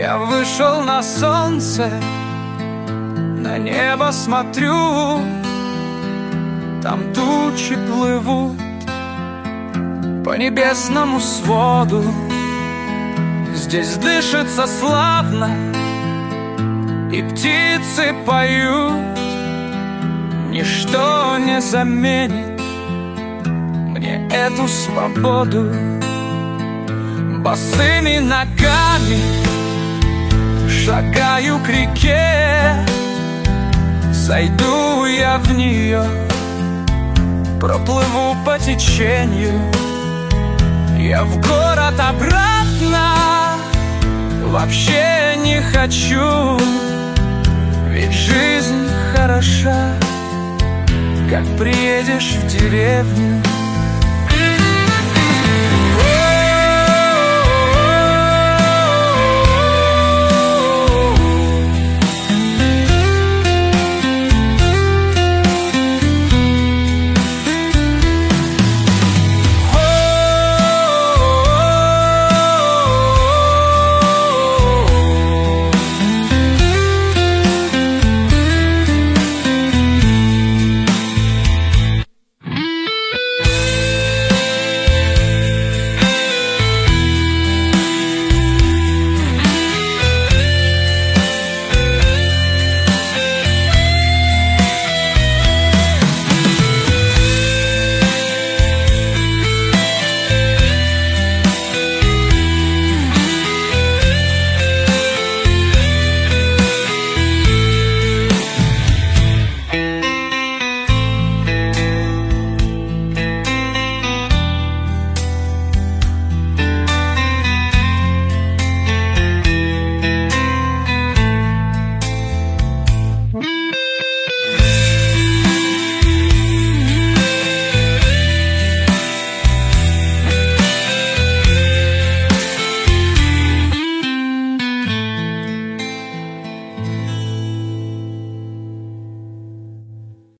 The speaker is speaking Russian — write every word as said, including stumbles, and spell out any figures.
Я вышел на солнце, на небо смотрю, там тучи плывут по небесному своду. Здесь дышится славно, и птицы поют. Ничто не заменит мне эту свободу. Босыми ногами шагаю к реке, зайду я в нее, проплыву по течению. Я в город обратно вообще не хочу, ведь жизнь хороша, как приедешь в деревню.